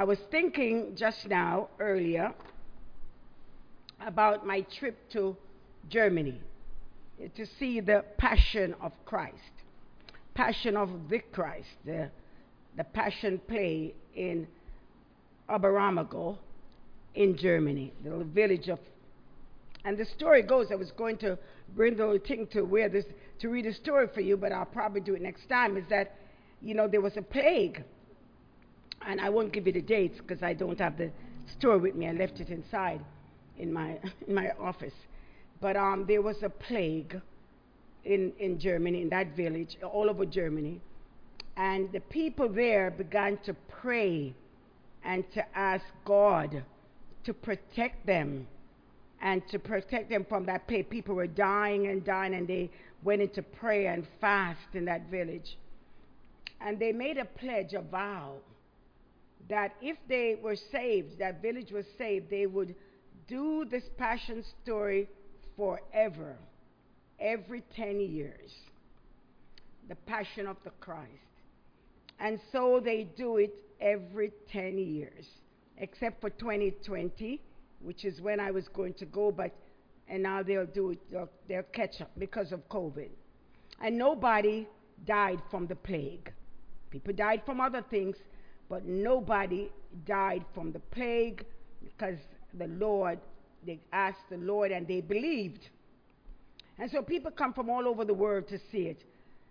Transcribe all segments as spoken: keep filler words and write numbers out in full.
I was thinking just now, earlier, about my trip to Germany to see the Passion of Christ, Passion of the Christ, the, the Passion play in Oberammergau in Germany, the little village of. And the story goes, I was going to bring the little thing to where this to read the story for you, but I'll probably do it next time. Is that, you know, there was a plague, and I won't give you the dates because I don't have the story with me. I left it inside in my in my office. But um, there was a plague in in Germany, in that village, all over Germany, and the people there began to pray and to ask God to protect them and to protect them from that plague. People were dying and dying, and they went into prayer and fast in that village. And they made a pledge, a vow, that if they were saved, that village was saved, they would do this passion story forever, every ten years. The Passion of the Christ. And so they do it every ten years, except for twenty twenty, which is when I was going to go, but and now they'll do it, they'll, they'll catch up because of COVID. And nobody died from the plague. People died from other things, but nobody died from the plague because the Lord, they asked the Lord and they believed. And so people come from all over the world to see it.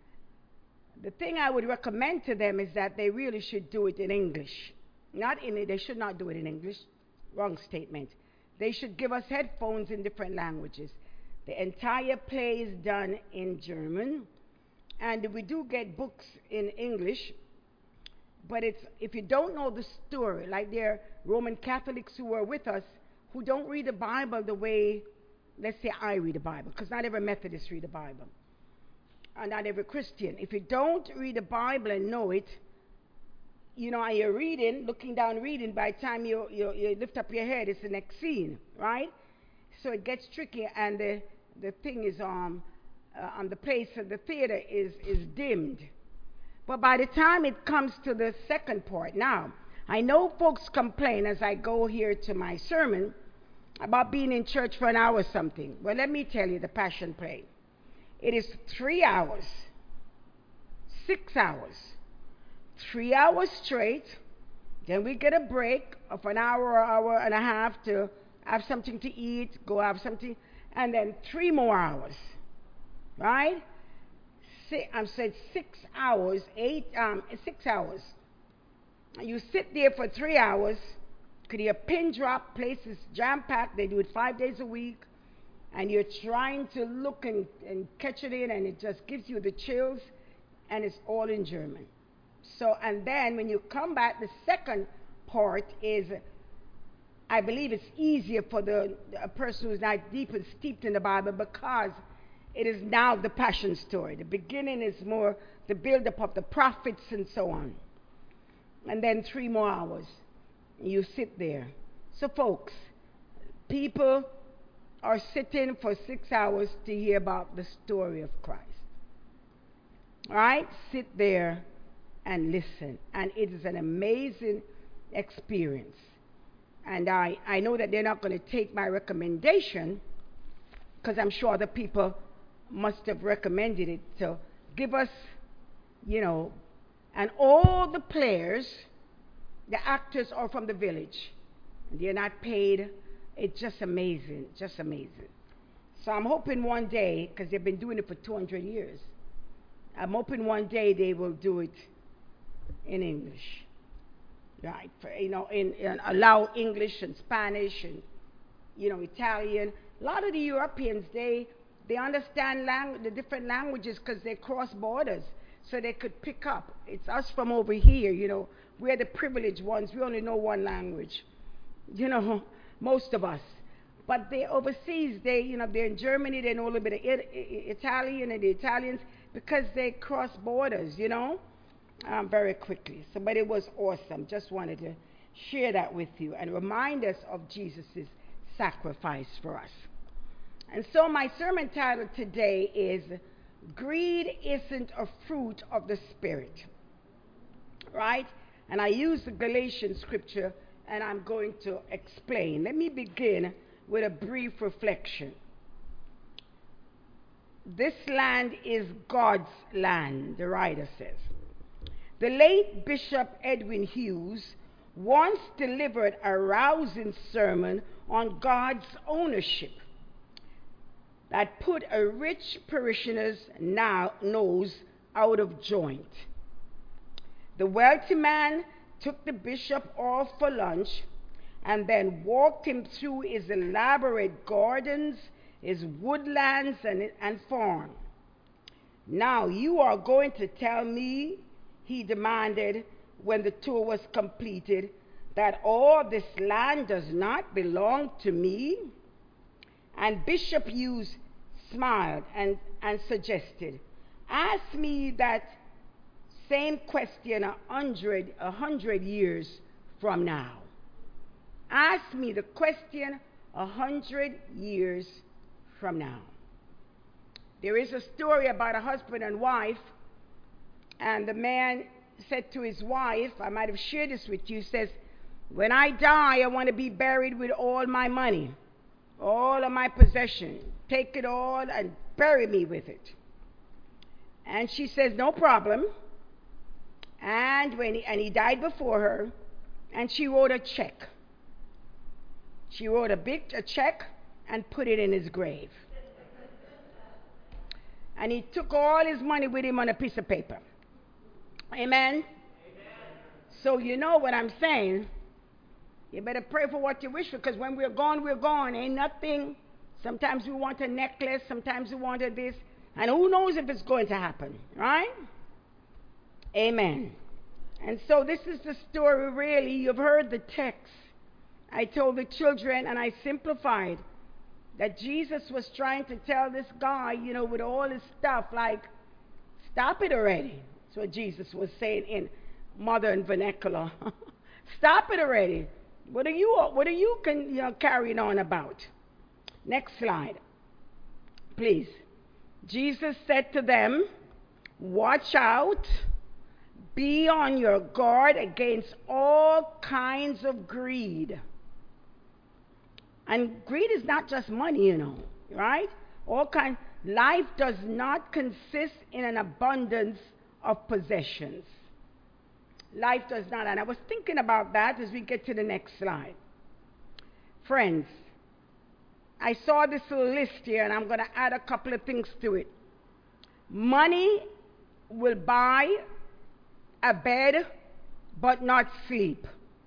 The thing I would recommend to them is that they really should do it in English. Not in, they should not do it in English. Wrong statement. They should give us headphones in different languages. The entire play is done in German, and we do get books in English, but it's, if you don't know the story, like there are Roman Catholics who are with us who don't read the Bible the way, let's say, I read the Bible, because not every Methodist read the Bible, and not every Christian. If you don't read the Bible and know it, you know, and you're reading, looking down, reading, by the time you, you, you lift up your head, it's the next scene, right? So it gets tricky, and the, the thing is, um, uh, on the place of the theater is, is dimmed. But by the time it comes to the second part, now, I know folks complain as I go here to my sermon about being in church for an hour or something. Well, let me tell you the Passion play. It is three hours, six hours. Three hours straight, then we get a break of an hour or hour and a half to have something to eat, go have something, and then three more hours, right? Six, I said six hours, eight, um, six hours. You sit there for three hours, could hear a pin drop, places jam-packed, they do it five days a week, and you're trying to look and, and catch it in, and it just gives you the chills, and it's all in German. So, and then when you come back, the second part is, I believe it's easier for the a person who's not deep and steeped in the Bible, because it is now the Passion story. The beginning is more the build-up of the prophets and so on. And then three more hours. You sit there. So, folks, people are sitting for six hours to hear about the story of Christ. All right? Sit there and listen, and it is an amazing experience. And I, I know that they're not going to take my recommendation, because I'm sure other people must have recommended it. So give us, you know, and all the players, the actors are from the village. They're not paid. It's just amazing, just amazing. So I'm hoping one day, because they've been doing it for two hundred years, I'm hoping one day they will do it in English, right? For, you know, in, in allow English and Spanish and, you know, Italian. A lot of the Europeans, they they understand lang- the different languages because they cross borders, so they could pick up. It's us from over here, you know. We're the privileged ones. We only know one language, you know, most of us. But they overseas, they, you know, they're in Germany, they know a little bit of it, Italian, and the Italians, because they cross borders, you know. Um, very quickly. So, but it was awesome. Just wanted to share that with you and remind us of Jesus' sacrifice for us. And so my sermon title today is Greed Isn't a Fruit of the Spirit. Right? And I use the Galatians scripture, and I'm going to explain. Let me begin with a brief reflection. This land is God's land, the writer says. The late Bishop Edwin Hughes once delivered a rousing sermon on God's ownership that put a rich parishioner's now nose out of joint. The wealthy man took the bishop off for lunch and then walked him through his elaborate gardens, his woodlands, and, and farm. Now you are going to tell me, he demanded when the tour was completed, that all this land does not belong to me? And Bishop Hughes smiled and, and suggested, ask me that same question a hundred, a hundred years from now. Ask me the question a hundred years from now. There is a story about a husband and wife, and the man said to his wife, I might have shared this with you, says, when I die, I want to be buried with all my money, all of my possession. Take it all and bury me with it. And she says, no problem. And when he, and he died before her, and she wrote a check. She wrote a big a check and put it in his grave. And he took all his money with him on a piece of paper. Amen? Amen. So you know what I'm saying. You better pray for what you wish for, because when we're gone, we're gone. Ain't nothing. Sometimes we want a necklace, sometimes we want a this, and who knows if it's going to happen, right? Amen. And so this is the story, really. You've heard the text. I told the children, and I simplified, that Jesus was trying to tell this guy, you know, with all his stuff, like, stop it already. That's what Jesus was saying in modern vernacular. Stop it already. What are you, what are you, can, you know, carrying on about? Next slide, please. Jesus said to them, watch out, be on your guard against all kinds of greed. And greed is not just money, you know, right? All kind. Life does not consist in an abundance of possessions. Life does not. And I was thinking about that as we get to the next slide. Friends, I saw this little list here, and I'm going to add a couple of things to it. Money will buy a bed, but not sleep.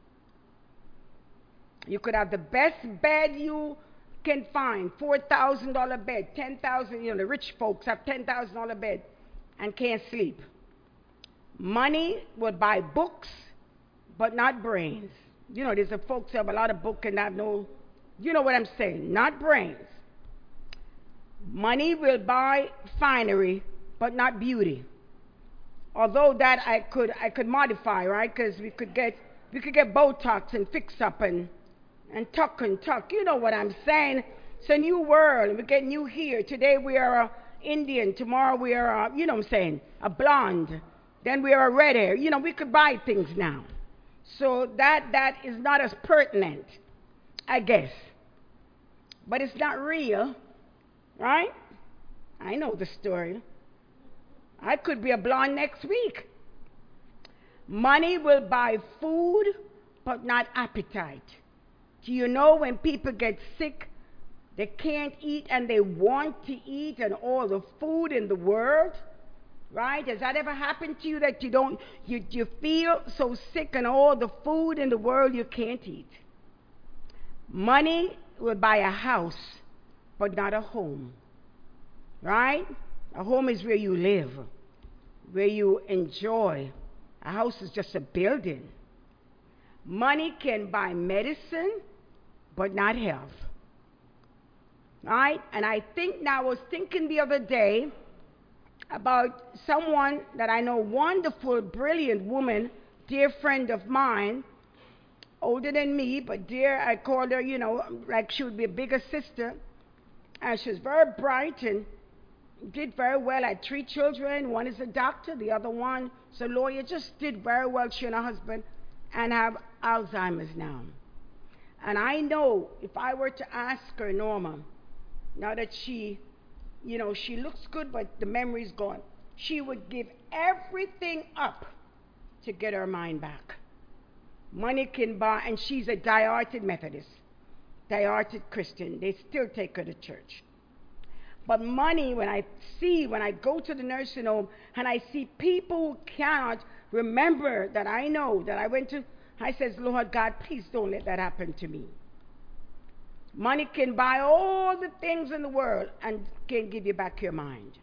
You could have the best bed you can find, four thousand dollars bed, ten thousand dollars, you know, the rich folks have ten thousand dollars bed and can't sleep. Money will buy books, but not brains. You know, there's a folks who have a lot of books and have no, you know what I'm saying, not brains. Money will buy finery, but not beauty. Although that I could I could modify, right? Because we could get we could get Botox and fix up and and tuck and tuck. You know what I'm saying? It's a new world. We get new here. Today we are a Indian. Tomorrow we are a, you know what I'm saying, a blonde. Then we are a red hair. You know, we could buy things now. So that that is not as pertinent, I guess. But it's not real, right? I know the story. I could be a blonde next week. Money will buy food, but not appetite. Do you know when people get sick, they can't eat and they want to eat, and all the food in the world? Right? Has that ever happened to you, that you don't, you, you feel so sick and all the food in the world you can't eat? Money will buy a house, but not a home. Right? A home is where you live, where you enjoy. A house is just a building. Money can buy medicine, but not health. Right? And I think now, I was thinking the other day about someone that I know, wonderful, brilliant woman, dear friend of mine, older than me, but dear, I called her, you know, like she would be a bigger sister. And she was very bright and did very well. I had three children. One is a doctor, the other one is a lawyer. Just did very well, she and her husband. and have Alzheimer's now. And I know if I were to ask her, Norma, now that she, you know, she looks good, but the memory's gone, she would give everything up to get her mind back. Money can buy, and she's a dieharded Methodist, dieharded Christian. They still take her to church. But money, when I see, when I go to the nursing home and I see people who cannot remember that I know that I went to, I says, Lord God, please don't let that happen to me. Money can buy all the things in the world and can't give you back your mind.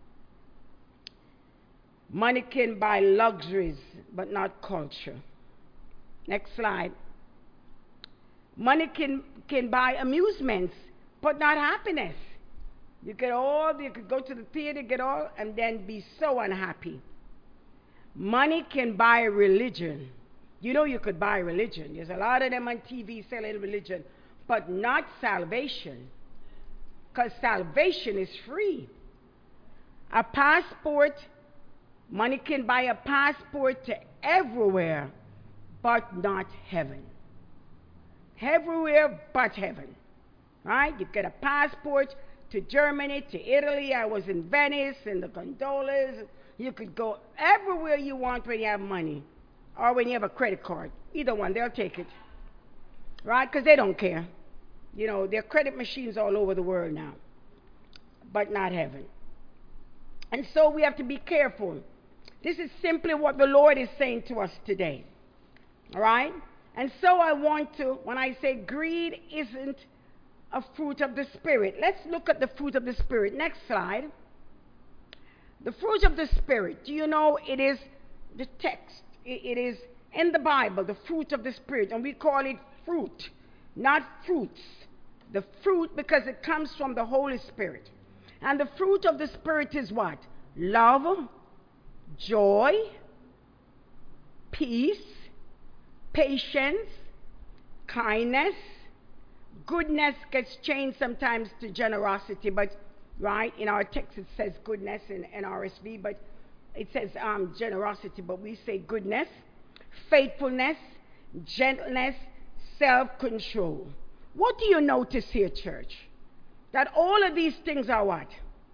Money can buy luxuries, but not culture. Next slide. Money can, can buy amusements, but not happiness. You get all, you could go to the theater, get all, and then be so unhappy. Money can buy religion. You know you could buy religion. There's a lot of them on T V selling religion, but not salvation. Because salvation is free. A passport, money can buy a passport to everywhere, but not heaven. Everywhere but heaven. Right? You get a passport to Germany, to Italy. I was in Venice, in the gondolas. You could go everywhere you want when you have money, or when you have a credit card. Either one, they'll take it. Right? Because they don't care. You know, there are credit machines all over the world now, but not heaven. And so we have to be careful. This is simply what the Lord is saying to us today. All right? And so I want to, when I say greed isn't a fruit of the Spirit, let's look at the fruit of the Spirit. Next slide. The fruit of the Spirit, do you know it is the text? It, it is in the Bible, the fruit of the Spirit, and we call it fruit, not fruits. The fruit, because it comes from the Holy Spirit. And the fruit of the Spirit is what? Love, joy, peace, patience, kindness. Goodness gets changed sometimes to generosity, but right, in our text it says goodness in N R S V, but it says um, generosity, but we say goodness, faithfulness, gentleness, self-control. What do you notice here, church? That all of these things are what?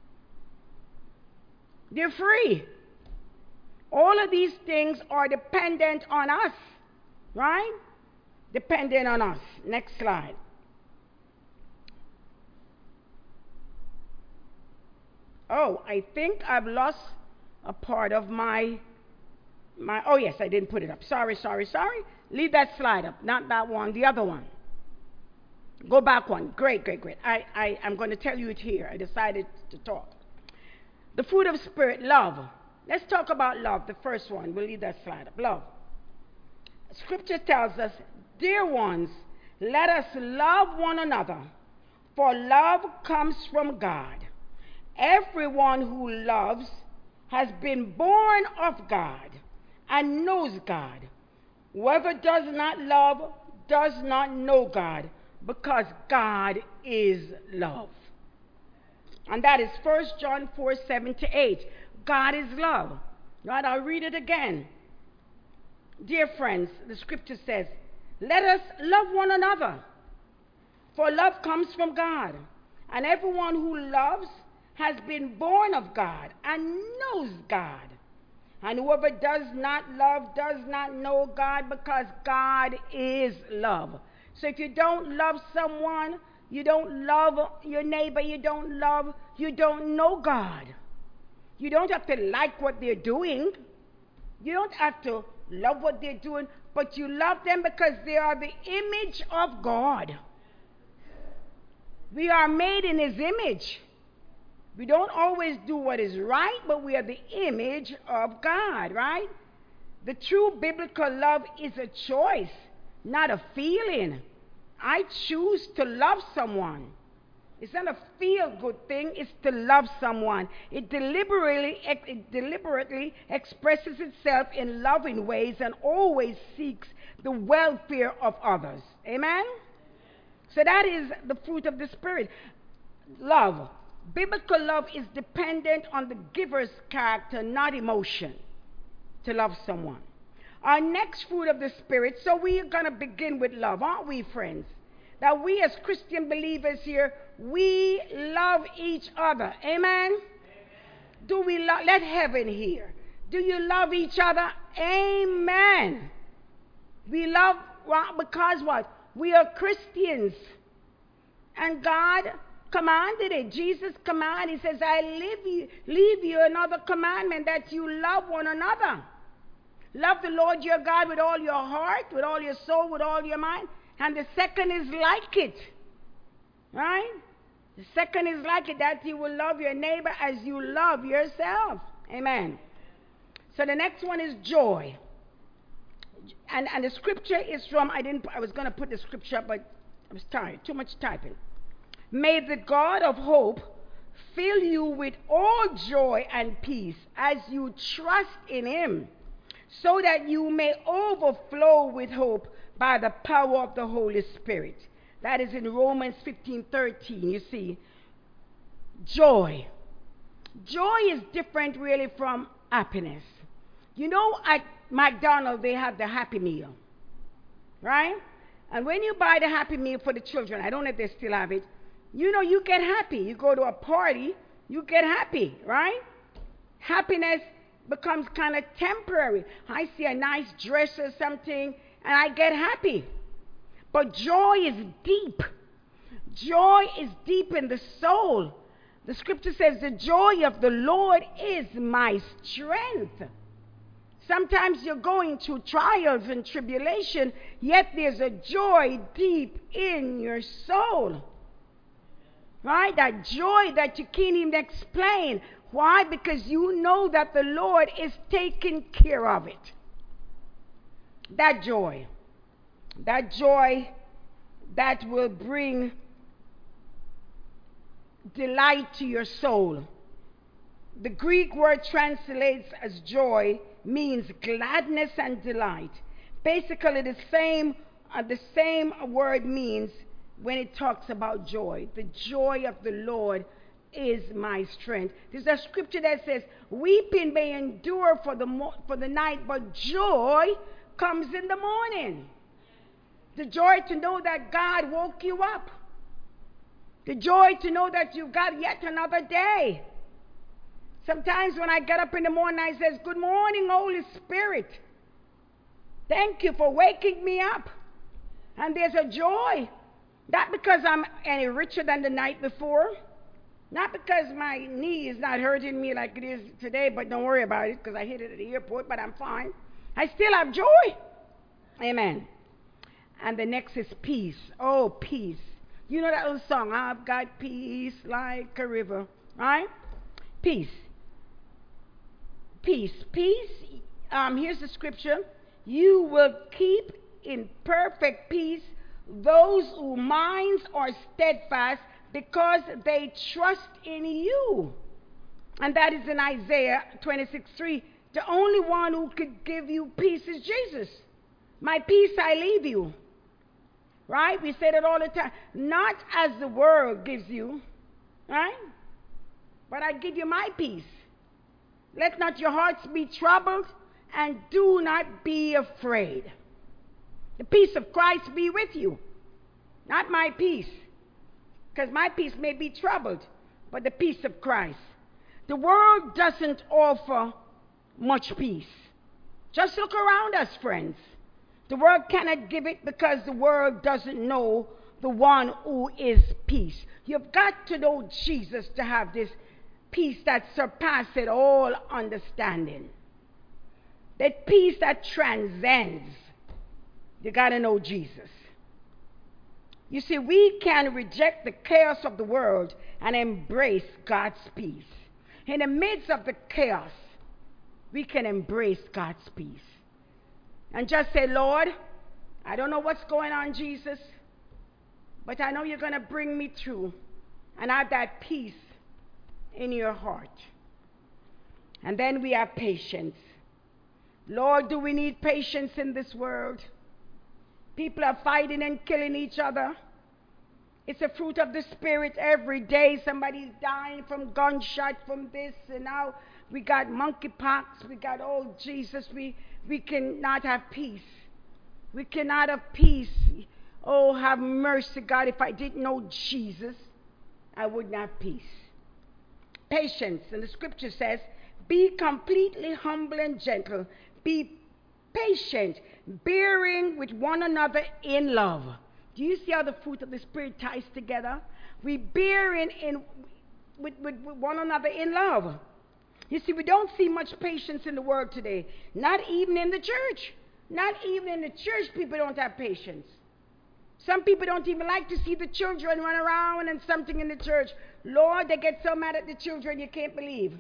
They're free. All of these things are dependent on us, right? Dependent on us. Next slide. Oh, I think I've lost a part of my, my, oh yes, I didn't put it up. Sorry, sorry, sorry. Leave that slide up. Not that one, the other one. Go back one. Great, great, great. I, I, I'm going to tell you it here. I decided to talk. The fruit of Spirit, love. Let's talk about love, the first one. We'll leave that slide up. Love. Scripture tells us, dear ones, let us love one another, for love comes from God. Everyone who loves has been born of God and knows God. Whoever does not love does not know God, because God is love. And that is First John four, seven to eight. God is love. Right? I'll read it again. Dear friends, the scripture says, let us love one another, for love comes from God. And everyone who loves has been born of God and knows God. And whoever does not love does not know God, because God is love. So if you don't love someone, you don't love your neighbor, you don't love, you don't know God. You don't have to like what they're doing. You don't have to love what they're doing, but you love them because they are the image of God. We are made in His image. We don't always do what is right, but we are the image of God, right? The true biblical love is a choice, not a feeling. I choose to love someone. It's not a feel-good thing, it's to love someone. It deliberately, it deliberately expresses itself in loving ways and always seeks the welfare of others. Amen? So that is the fruit of the Spirit. Love. Biblical love is dependent on the giver's character, not emotion, to love someone. Our next fruit of the Spirit, so we're going to begin with love, aren't we, friends? That we as Christian believers here, we love each other. Amen? Amen. Do we love, let heaven hear. Do you love each other? Amen. We love, well, because what? We are Christians. And God commanded it. Jesus commanded. He says, I leave you, leave you another commandment, that you love one another. Love the Lord your God with all your heart, with all your soul, with all your mind. And the second is like it. Right? The second is like it, that you will love your neighbor as you love yourself. Amen. So the next one is joy. And, and the scripture is from, I didn't, I was going to put the scripture up, but I was tired, too much typing. May the God of hope fill you with all joy and peace as you trust in him, so that you may overflow with hope by the power of the Holy Spirit. That is in Romans fifteen thirteen, you see. Joy. Joy is different really from happiness. You know, at McDonald's, they have the Happy Meal, right? And when you buy the Happy Meal for the children, I don't know if they still have it, you know, you get happy. You go to a party, you get happy, right? Happiness becomes kind of temporary. I see a nice dress or something, and I get happy. But joy is deep. Joy is deep in the soul. The scripture says, the joy of the Lord is my strength. Sometimes you're going through trials and tribulation, yet there's a joy deep in your soul. Right? That joy that you can't even explain. Why? Because you know that the Lord is taking care of it. That joy. That joy that will bring delight to your soul. The Greek word translates as joy means gladness and delight. Basically, the same uh, the same word means when it talks about joy. The joy of the Lord is my strength. There's a scripture that says, weeping may endure for the mo- for the night, but joy comes in the morning. The joy to know that God woke you up. The joy to know that you've got yet another day. Sometimes when I get up in the morning, I says, good morning, Holy Spirit. Thank you for waking me up. And there's a joy. Not because I'm any richer than the night before. Not because my knee is not hurting me like it is today, but don't worry about it because I hit it at the airport, but I'm fine. I still have joy. Amen. And the next is peace. Oh, peace. You know that little song, I've got peace like a river, right? Peace. Peace. Peace. Um, here's the scripture. You will keep in perfect peace those whose minds are steadfast because they trust in you. And that is in Isaiah twenty-six three. The only one who could give you peace is Jesus. My peace I leave you. Right? We say that all the time. Not as the world gives you. Right? But I give you my peace. Let not your hearts be troubled, and do not be afraid. The peace of Christ be with you. Not my peace. Because my peace may be troubled, but the peace of Christ. The world doesn't offer much peace. Just look around us, friends. The world cannot give it because the world doesn't know the one who is peace. You've got to know Jesus to have this peace that surpasses all understanding. That peace that transcends. You got to know Jesus. You see, we can reject the chaos of the world and embrace God's peace. In the midst of the chaos, we can embrace God's peace. And just say, Lord, I don't know what's going on, Jesus, but I know you're going to bring me through. And have that peace in your heart. And then we have patience. Lord, do we need patience in this world? People are fighting and killing each other. It's a fruit of the Spirit every day. Somebody's dying from gunshot, from this, and now we got monkeypox. We got, oh, Jesus, we, we cannot have peace. We cannot have peace. Oh, have mercy, God. If I didn't know Jesus, I wouldn't have peace. Patience. And the scripture says, be completely humble and gentle. Be patient, bearing with one another in love. Do you see how the fruit of the Spirit ties together? We bearing in with, with, with one another in love. You see, we don't see much patience in the world today. Not even in the church. Not even in the church, people don't have patience. Some people don't even like to see the children run around and something in the church. Lord, they get so mad at the children you can't believe.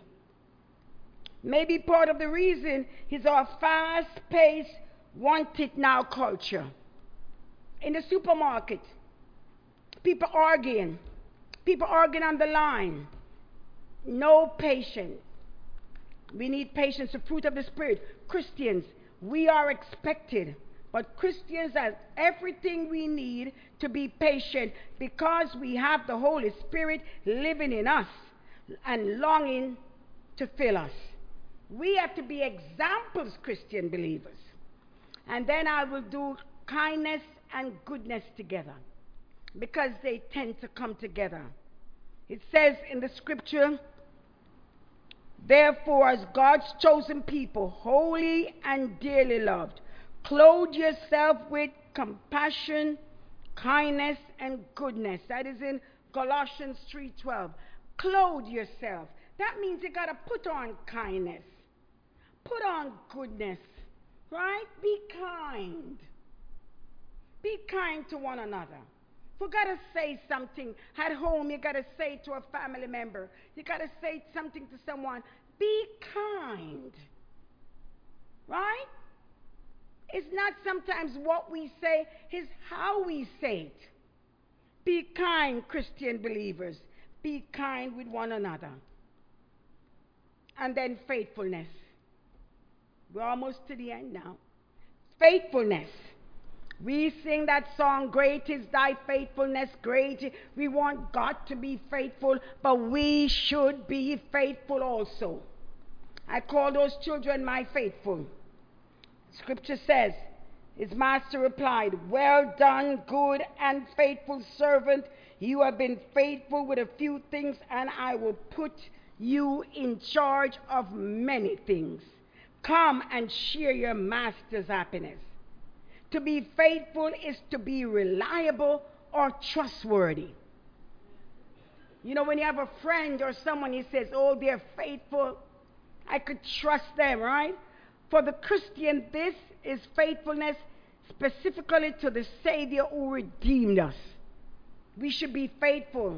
Maybe part of the reason is our fast-paced, want-it-now culture. In the supermarket, people arguing. People arguing on the line. No patience. We need patience, the fruit of the Spirit. Christians, we are expected. But Christians have everything we need to be patient because we have the Holy Spirit living in us and longing to fill us. We have to be examples, Christian believers. And then I will do kindness and goodness together because they tend to come together. It says in the scripture, therefore, as God's chosen people, holy and dearly loved, clothe yourself with compassion, kindness, and goodness. That is in Colossians three twelve. Clothe yourself. That means you got to put on kindness. Put on goodness. Right? Be kind. Be kind to one another. If you got to say something at home, you got to say to a family member. You got to say something to someone. Be kind. Right? It's not sometimes what we say, it's how we say it. Be kind, Christian believers. Be kind with one another. And then faithfulness. We're almost to the end now. Faithfulness. We sing that song, great is thy faithfulness, great. We want God to be faithful, but we should be faithful also. I call those children my faithful. Scripture says, his master replied, well done, good and faithful servant. You have been faithful with a few things, and I will put you in charge of many things. Come and share your master's happiness. To be faithful is to be reliable or trustworthy. You know, when you have a friend or someone, he says, oh, they're faithful, I could trust them, right? For the Christian, this is faithfulness specifically to the Savior who redeemed us. We should be faithful,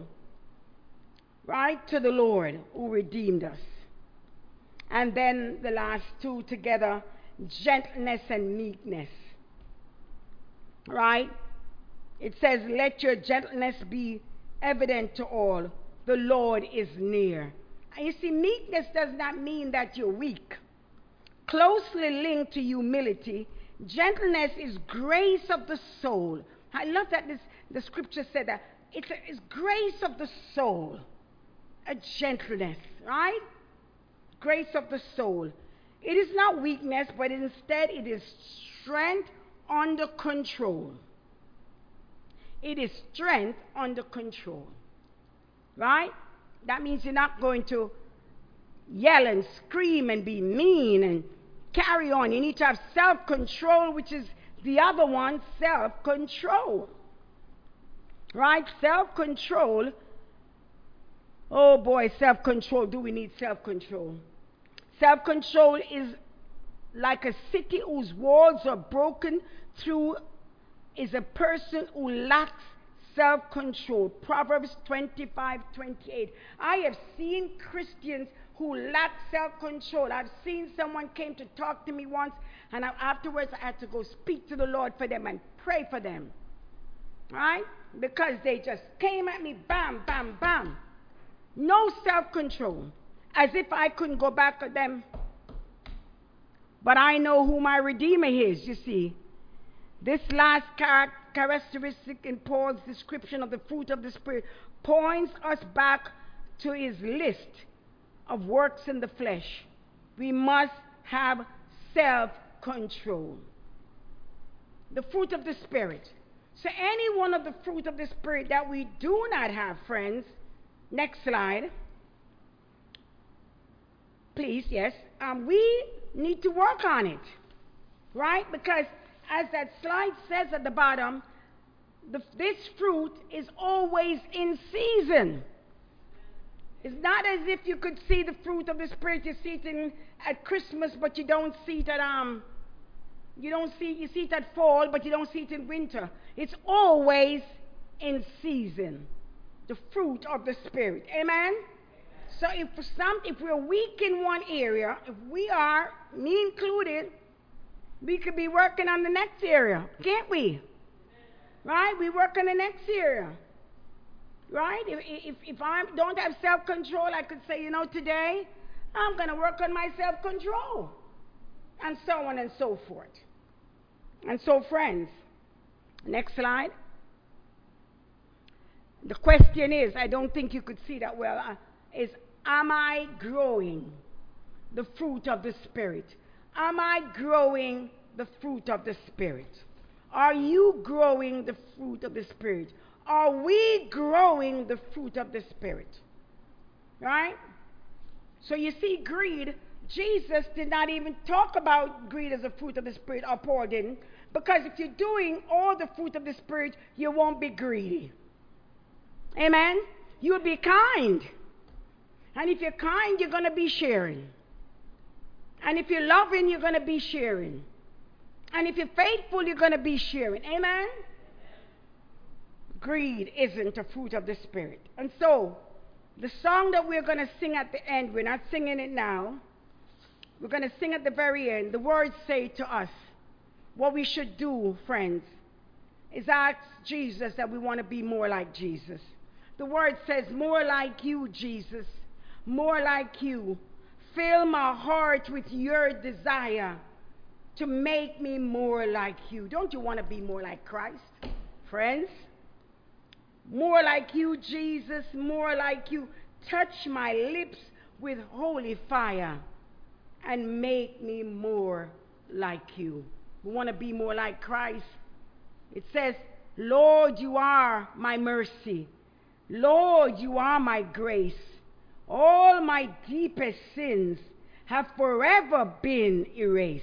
right, to the Lord who redeemed us. And then the last two together, gentleness and meekness. Right? It says, let your gentleness be evident to all. The Lord is near. And you see, meekness does not mean that you're weak. Closely linked to humility, gentleness is grace of the soul. I love that this, the scripture said that. It's, a, it's grace of the soul. A gentleness, right? Grace of the soul. It is not weakness, but instead it is strength under control. It is strength under control. Right? That means you're not going to yell and scream and be mean and carry on. You need to have self-control, which is the other one, self-control. Right? Self-control. Oh boy, self-control. Do we need self-control? Self-control is like a city whose walls are broken through, is a person who lacks self-control. Proverbs twenty-five twenty-eight. I have seen Christians who lack self-control. I've seen someone came to talk to me once, and afterwards I had to go speak to the Lord for them and pray for them. Right? Because they just came at me, bam, bam, bam. No self-control. As if I couldn't go back at them. But I know who my Redeemer is, you see. This last char- characteristic in Paul's description of the fruit of the Spirit points us back to his list of works in the flesh. We must have self-control. control. The fruit of the Spirit. So any one of the fruit of the Spirit that we do not have, friends, next slide. Please, yes. Um, we need to work on it, right? Because as that slide says at the bottom, the, this fruit is always in season. It's not as if you could see the fruit of the Spirit. You see it in, at Christmas, but you don't see it at um. You don't see you see it at fall, but you don't see it in winter. It's always in season. The fruit of the Spirit. Amen. So if for some, if we're weak in one area, if we are, me included, we could be working on the next area, can't we? Right? We work on the next area. Right? If, if, if I don't have self-control, I could say, you know, today, I'm going to work on my self-control. And so on and so forth. And so, friends, next slide. The question is, I don't think you could see that well, uh, is, am I growing the fruit of the Spirit? Am I growing the fruit of the Spirit? Are you growing the fruit of the Spirit? Are we growing the fruit of the Spirit? Right? So you see, greed, Jesus did not even talk about greed as a fruit of the Spirit, or Paul didn't, because if you're doing all the fruit of the Spirit, you won't be greedy. Amen? You'll be kind. And if you're kind, you're going to be sharing. And if you're loving, you're going to be sharing. And if you're faithful, you're going to be sharing. Amen? Greed isn't a fruit of the Spirit. And so, the song that we're going to sing at the end, we're not singing it now. We're going to sing at the very end. The words say to us, what we should do, friends, is ask Jesus that we want to be more like Jesus. The word says, more like you, Jesus. More like you. Fill my heart with your desire to make me more like you. Don't you want to be more like Christ, friends? More like you, Jesus. More like you. Touch my lips with holy fire and make me more like you. We want to be more like Christ. It says, Lord, you are my mercy. Lord, you are my grace. All my deepest sins have forever been erased.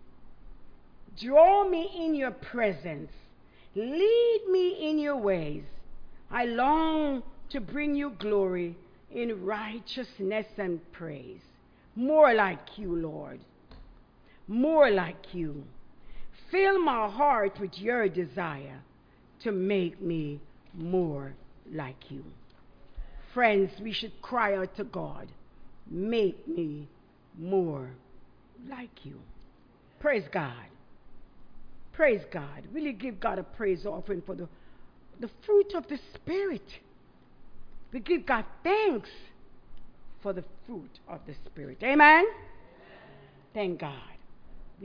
Draw me in your presence. Lead me in your ways. I long to bring you glory in righteousness and praise. More like you, Lord. More like you. Fill my heart with your desire to make me more like you. Friends, we should cry out to God, make me more like you. Praise God. Praise God. Really give God a praise offering for the, the fruit of the Spirit. We give God thanks for the fruit of the Spirit. Amen? Amen. Thank God.